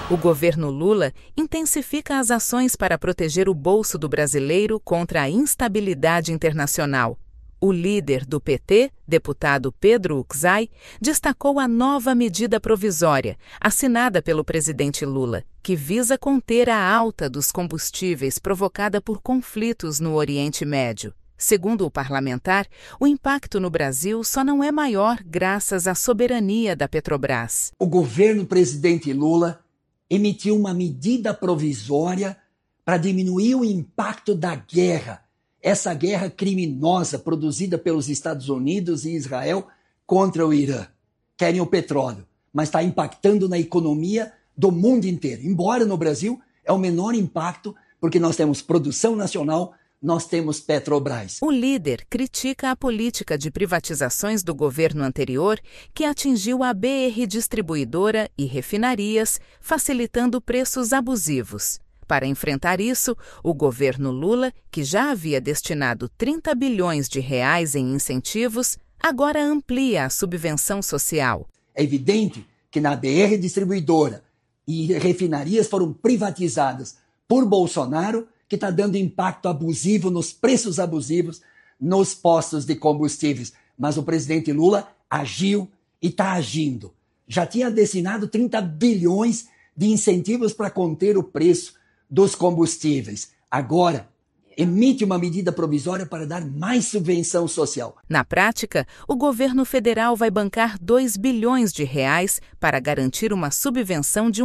O governo Lula intensifica as ações para proteger o bolso do brasileiro contra a instabilidade internacional. O líder do PT, deputado Pedro Uczai, destacou a nova medida provisória, assinada pelo presidente Lula, que visa conter a alta dos combustíveis provocada por conflitos no Oriente Médio. Segundo o parlamentar, o impacto no Brasil só não é maior graças à soberania da Petrobras. O governo presidente Lula emitiu uma medida provisória para diminuir o impacto da guerra, essa guerra criminosa produzida pelos Estados Unidos e Israel contra o Irã. Querem o petróleo, mas está impactando na economia do mundo inteiro. Embora no Brasil é o menor impacto, porque nós temos produção nacional, nós temos Petrobras. O líder critica a política de privatizações do governo anterior, que atingiu a BR Distribuidora e refinarias, facilitando preços abusivos. Para enfrentar isso, o governo Lula, que já havia destinado 30 bilhões de reais em incentivos, agora amplia a subvenção social. É evidente que na BR Distribuidora e refinarias foram privatizadas por Bolsonaro, que está dando impacto abusivo nos preços abusivos nos postos de combustíveis. Mas o presidente Lula agiu e está agindo. Já tinha destinado 30 bilhões de incentivos para conter o preço dos combustíveis. Agora, emite uma medida provisória para dar mais subvenção social. Na prática, o governo federal vai bancar 2 bilhões de reais para garantir uma subvenção de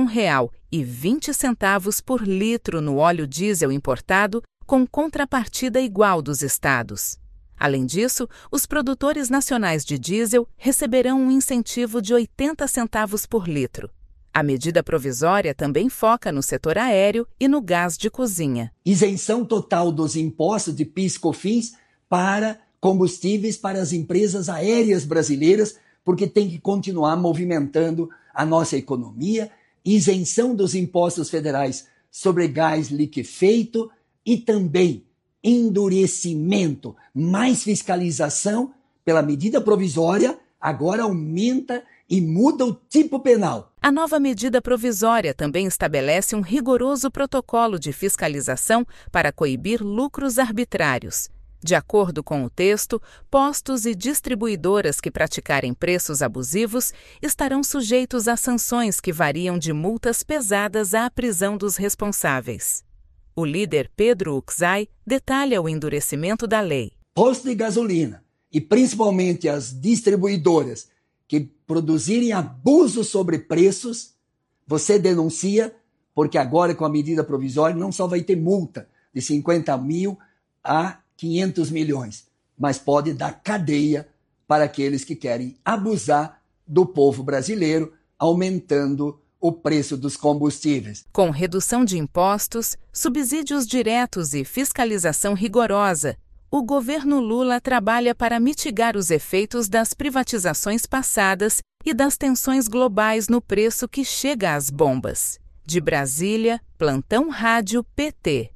R$1,20 por litro no óleo diesel importado, com contrapartida igual dos estados. Além disso, os produtores nacionais de diesel receberão um incentivo de 80 centavos por litro. A medida provisória também foca no setor aéreo e no gás de cozinha. Isenção total dos impostos de PIS e COFINS para combustíveis para as empresas aéreas brasileiras, porque tem que continuar movimentando a nossa economia. Isenção dos impostos federais sobre gás liquefeito e também endurecimento, mais fiscalização pela medida provisória, agora aumenta e muda o tipo penal. A nova medida provisória também estabelece um rigoroso protocolo de fiscalização para coibir lucros arbitrários. De acordo com o texto, postos e distribuidoras que praticarem preços abusivos estarão sujeitos a sanções que variam de multas pesadas à prisão dos responsáveis. O líder Pedro Uczai detalha o endurecimento da lei. Posto de gasolina e principalmente as distribuidoras que produzirem abusos sobre preços, você denuncia, porque agora com a medida provisória não só vai ter multa de 50 mil a 500 milhões, mas pode dar cadeia para aqueles que querem abusar do povo brasileiro, aumentando o preço dos combustíveis. Com redução de impostos, subsídios diretos e fiscalização rigorosa, o governo Lula trabalha para mitigar os efeitos das privatizações passadas e das tensões globais no preço que chega às bombas. De Brasília, Plantão Rádio PT.